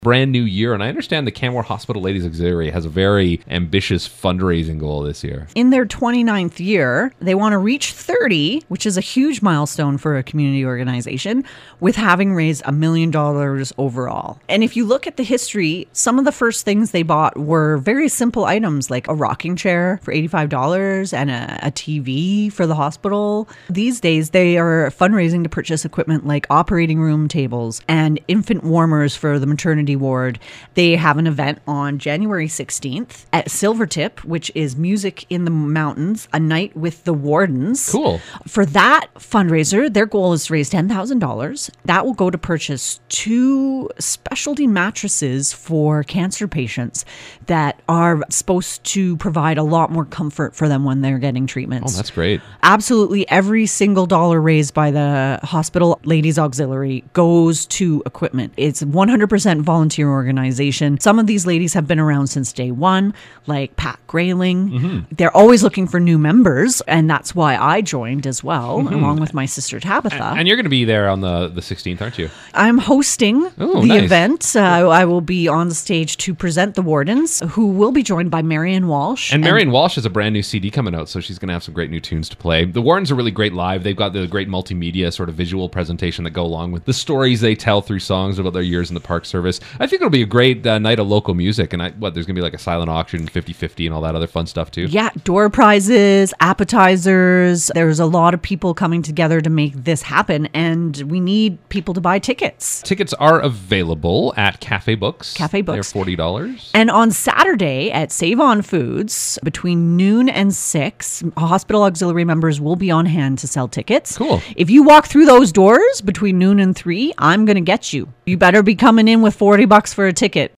brand new year, and I understand the Canmore Hospital Ladies Auxiliary has a very ambitious fundraising goal this year. In their 29th year, they want to reach 30, which is a huge milestone for a community organization, with having raised $1 million overall. And if you look at the history, some of the first things they bought were very simple items like a rocking chair for $85 and a TV for the hospital. These days, they are fundraising to purchase equipment like operating room tables and infant warmers for the maternity ward. They have an event on January 16th at Silvertip, which is music in the mountains, a night with the wardens. Cool. For that fundraiser, their goal is to raise $10,000. That will go to purchase 2 specialty mattresses for cancer patients that are supposed to provide a lot more comfort for them when they're getting treatments. Oh, that's great. Absolutely every single dollar raised by the Hospital Ladies Auxiliary goes to equipment. It's 100% volunteer organization. Some of these ladies have been around since day one, like Pat Grayling. Mm-hmm. They're always looking for new members, and that's why I joined as well, along with my sister Tabitha. And you're going to be there on the 16th, aren't you? I'm hosting the event. I will be on the stage to present the wardens, who will be joined by Marion Walsh. And Marion Walsh has a brand new CD coming out, so she's going to have some great new tunes to play. The wardens are really great live. They've got the great multimedia sort of visual presentation that go along with the stories they tell through songs about their years in the Park Service. I think it'll be a great night of local music. And there's going to be like a silent auction, 50-50 and all that other fun stuff too. Yeah, door prizes, appetizers. There's a lot of people coming together to make this happen, and we need people to buy tickets. Tickets are available at Cafe Books. Cafe Books. They're $40. And on Saturday at Save On Foods, between noon and 6, Hospital Auxiliary members will be on hand to sell tickets. Cool. If you walk through those doors between noon and 3, I'm going to get you. You better be coming in with $40 for a ticket.